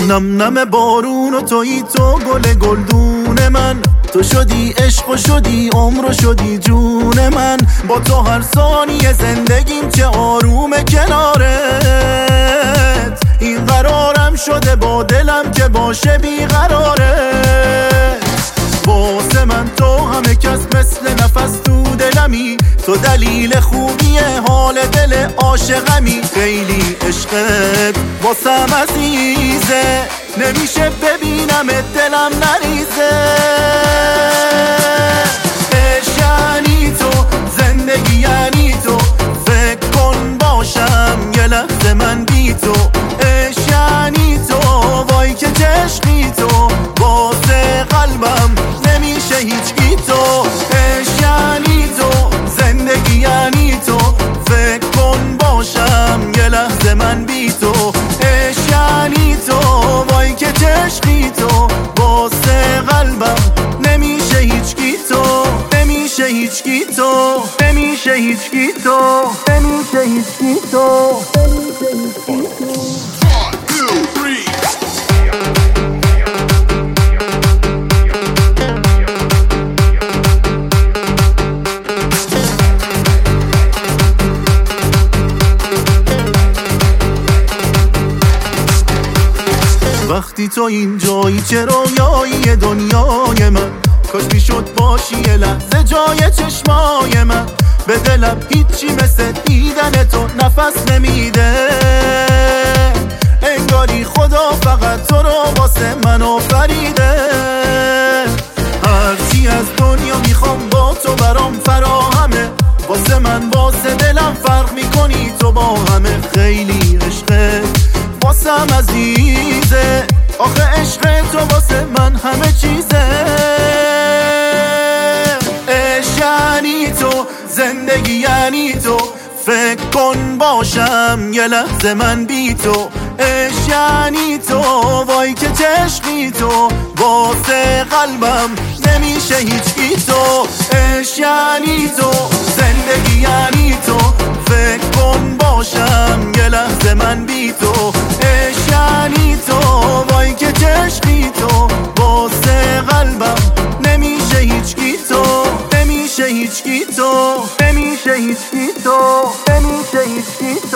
نم نم بارون و تویی تو گل گلدون من، تو شدی عشق و شدی عمر و شدی جون من. با تو هر ثانیه زندگیم چه آرومه کنارت، این قرارم شده با دلم که باشه بیقرارت. واسه من تو همه کس مثل نفس تو دلمی، تو دلیل خوبی حال دل عاشقمی. خیلی عشقت واسم عزیزه، نمیشه ببینم دلم نریزه. عشق یعنی تو، زندگی یعنی تو، فکر کن باشم یه لحظه من بی تو. عشق یعنی تو، وای که عشقی تو، واسه قلبم نمیشه هیچکی تو. عشق یعنی تو، زندگی یعنی تو، فکر کن باشم یه لحظه من بی تو. عشق یعنی تو، وای که عشقی تو، واسه قلبم نمیشه هیچکی تو، نمیشه هیچکی تو، نمیشه هیچکی تو، نمیشه هیچکی تو، نمیشه هیچکی تو. وقتی تو اینجایی چه رویایی دنیای من، کاش میشد باشی یه لحظه جای چشمای من. به دلم هیچی مثل دیدن تو نفس نمیده، انگاری خدا فقط تو رو واسه من آفریده. هرچی از دنیا میخوام با تو برام فراهمه، واسه من واسه دلم فرق میکنی تو با همه. خیلی عشقه واسم عزیزه، آخه عشق تو واسه من همه چیزه. عشق یعنی تو، زندگی یعنی تو، فکر کن باشم یه لحظه من بی تو. عشق یعنی تو، وای که عشقی تو، واسه قلبم نمیشه هیچکی تو. عشق یعنی تو، زندگی یعنی تو، فکر کن باشم یه لحظه من بی تو. عشق یعنی تو، وای که عشقی تو، واسه قلبم نمیشه هیچکی تو، نمیشه هیچکی تو، نمیشه هیچکی تو، نمیشه هیچکی تو.